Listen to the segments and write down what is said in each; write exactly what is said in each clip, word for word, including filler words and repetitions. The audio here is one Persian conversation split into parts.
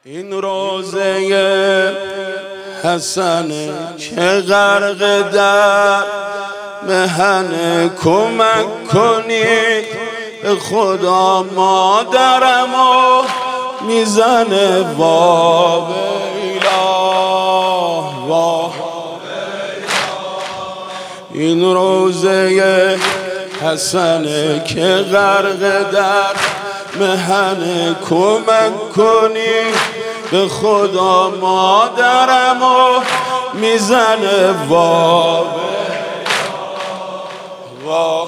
این روزه حسن که غرق در محن کمک کنید به خدا مادرمو میزنه وا ویلا وا. این روزه حسن که غرق در محن کمک کنی به خدا مادرمو میزنه وا وا.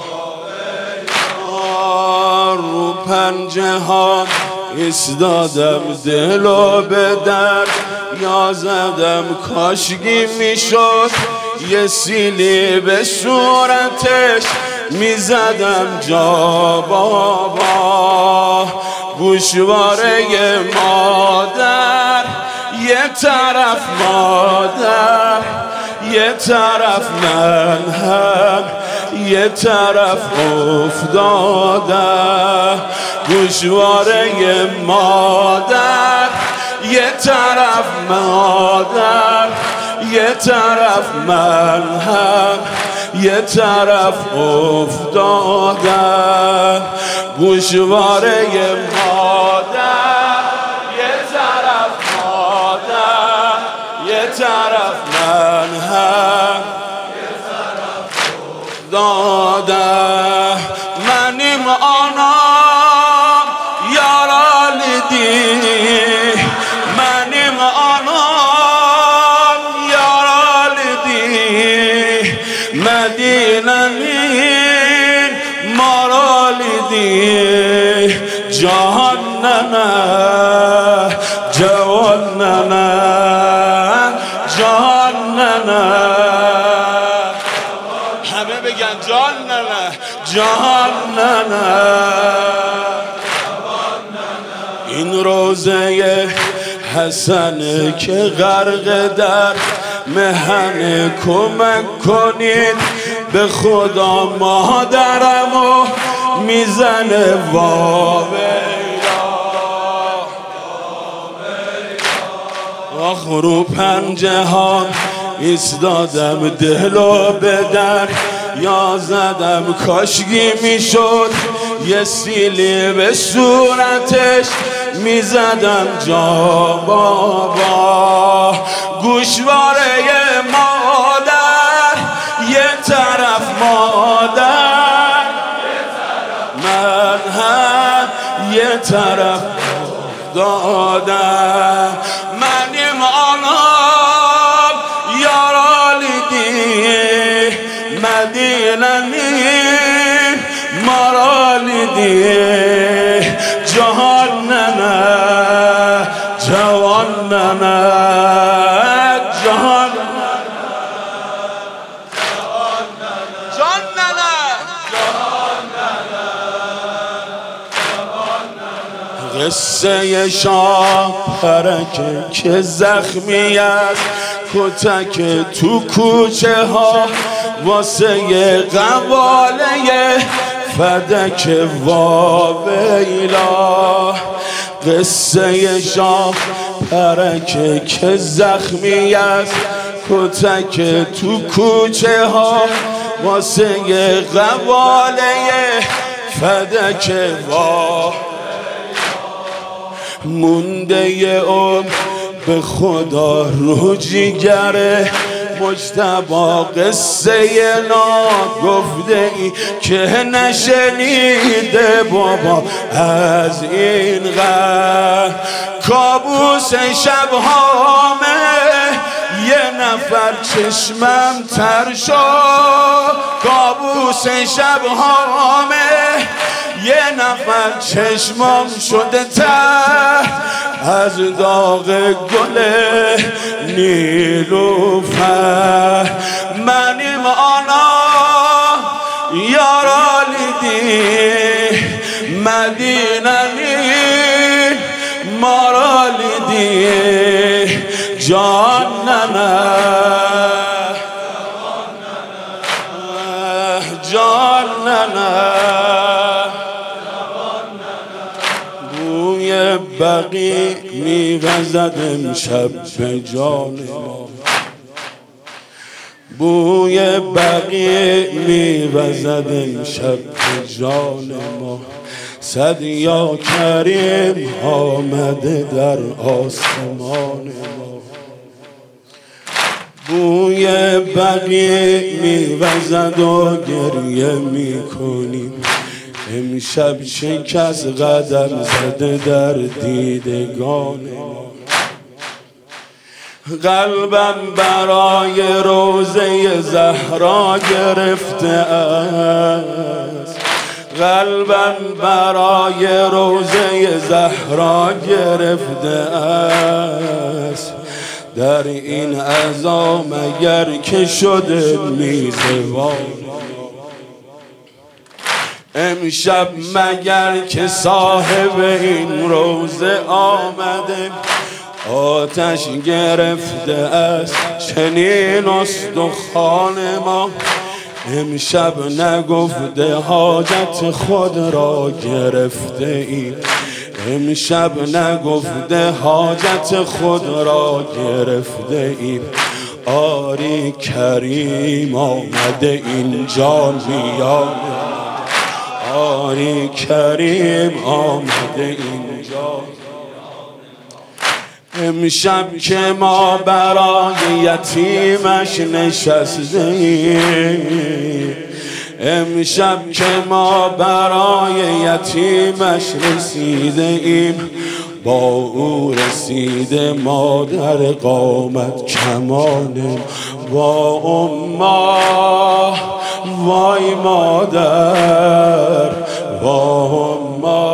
رو پنجه ها ایستادم دلو به در یا زدم کاشگی میشد یه سیلی به صورتش میزدم جا بابا. گوشواره مادر یه طرف مادر یه طرف من هم یه طرف افتاده. گوشواره مادر یه طرف مادر یه طرف من هم یه طرف افتاده. گوشواره مادر یه طرف مادر یه طرف من هم یه طرف افتاده. منیم آنام یارال دی منیم آنام یارال دی مدینمین مارال دی جهان نه جوان نه جهان نه همه بگن جان نه جهان نه. این روزه حسن که غرق در محن کمک کنید به خدا مادرمو میزنه وا ویلا. آخ رو پنجه ها ایستادم دلو به در یا زدم کاشگی میشد یه سیلی به صورتش میزدم جا بابا. گوشواره مادر یه طرف مادر من هم یه طرف دادم. منیم آنام یارال دی مدینمین مارال دی جهان نه جوان نه جهان جان نه قصه شاه پرکه که زخمی است کتک تو کوچه ها واسه قواله فدک وا ویلا. قصه شاه پرکه که زخمی است کتک تو کوچه ها واسه قواله فدک وا. مونده عمر به خدا رو جیگره مجتبا قصه ناگفته ای که نشنیده بابا از این غم. کابوس شبهامه یه نفر چشمم تر شد. کابوس شبهامه یه نفر چشمم شده تر از داغ گل نیلوفر. منیم آنا یارال دی مدینمین مارال دی جان نه جان نه بوی بقی می میوزد امشب به جان ما، بوی بقیع میوزد امشب به جان ما. صد یا کریم آمده در آسمان ما، بوی بقیع میوزد و گریه میکنیم. امشب چه کس قدم زده در دیدگان ما، قلبم برای روضه زهرا گرفته است، قلبم برای روضه زهرا گرفته است. در این عزا مگر که شده میزبان، امشب مگر که صاحب این روضه آمده آتش گرفته است چنین استخوان ما. امشب نگفته حاجت خود را گرفته ایم، امشب نگفته حاجت خود را گرفته ایم. آری کریم آمده اینجا میان، آری کریم آمده اینجا. امشب که ما برای یتیمش نشسته ایم، امشب که ما برای یتیمش رسیده ایم، با او رسیده ما در قامت کمان. با امه وای مادر، با امه